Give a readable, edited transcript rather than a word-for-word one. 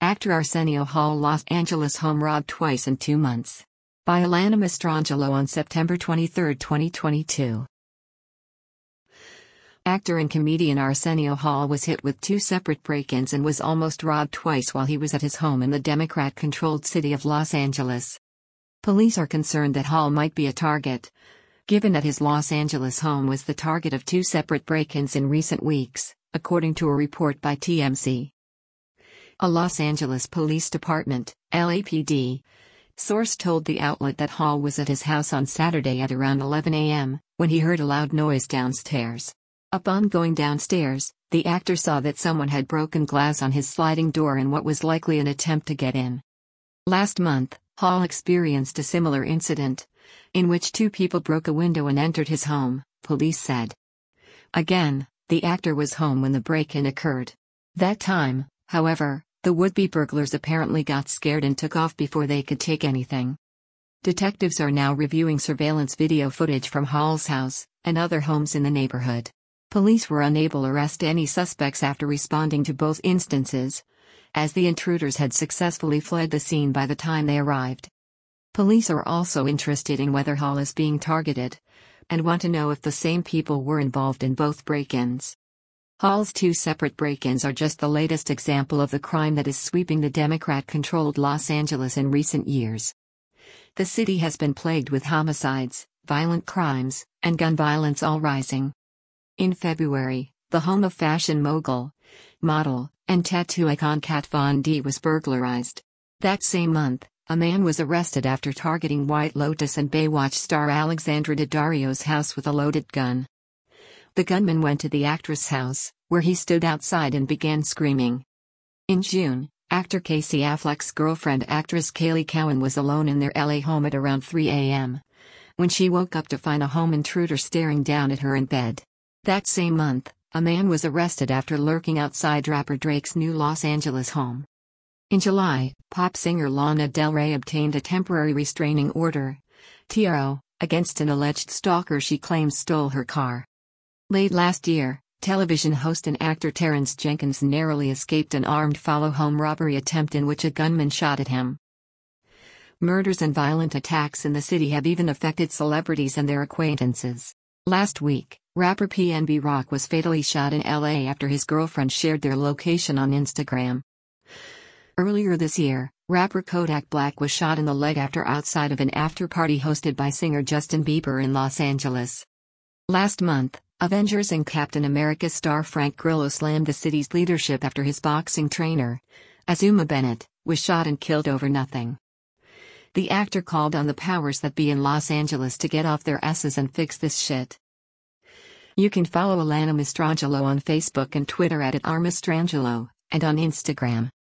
Actor Arsenio Hall Los Angeles home robbed twice in 2 months. By Alana Mastrangelo on September 23, 2022. Actor and comedian Arsenio Hall was hit with 2 separate break-ins and was almost robbed twice while he was at his home in the Democrat-controlled city of Los Angeles. Police are concerned that Hall might be a target, given that his Los Angeles home was the target of 2 separate break-ins in recent weeks, according to a report by TMZ. A Los Angeles Police Department, LAPD, source told the outlet that Hall was at his house on Saturday at around 11 a.m., when he heard a loud noise downstairs. Upon going downstairs, the actor saw that someone had broken glass on his sliding door in what was likely an attempt to get in. Last month, Hall experienced a similar incident, in which 2 people broke a window and entered his home, police said. Again, the actor was home when the break-in occurred. That time, however, the would-be burglars apparently got scared and took off before they could take anything. Detectives are now reviewing surveillance video footage from Hall's house and other homes in the neighborhood. Police were unable to arrest any suspects after responding to both instances, as the intruders had successfully fled the scene by the time they arrived. Police are also interested in whether Hall is being targeted, and want to know if the same people were involved in both break-ins. Hall's 2 separate break-ins are just the latest example of the crime that is sweeping the Democrat-controlled Los Angeles in recent years. The city has been plagued with homicides, violent crimes, and gun violence all rising. In February, the home of fashion mogul, model, and tattoo icon Kat Von D was burglarized. That same month, a man was arrested after targeting White Lotus and Baywatch star Alexandra Daddario's house with a loaded gun. The gunman went to the actress' house, where he stood outside and began screaming. In June, actor Casey Affleck's girlfriend actress Kaylee Cowan was alone in their LA home at around 3 a.m. when she woke up to find a home intruder staring down at her in bed. That same month, a man was arrested after lurking outside rapper Drake's new Los Angeles home. In July, pop singer Lana Del Rey obtained a temporary restraining order, TRO, against an alleged stalker she claims stole her car. Late last year, television host and actor Terrence Jenkins narrowly escaped an armed follow-home robbery attempt in which a gunman shot at him. Murders and violent attacks in the city have even affected celebrities and their acquaintances. Last week, rapper PNB Rock was fatally shot in LA after his girlfriend shared their location on Instagram. Earlier this year, rapper Kodak Black was shot in the leg after outside of an after-party hosted by singer Justin Bieber in Los Angeles. Last month, Avengers and Captain America star Frank Grillo slammed the city's leadership after his boxing trainer, Azuma Bennett, was shot and killed over nothing. The actor called on the powers that be in Los Angeles to get off their asses and fix this shit. You can follow Alana Mastrangelo on Facebook and Twitter @Armastrangelo, and on Instagram.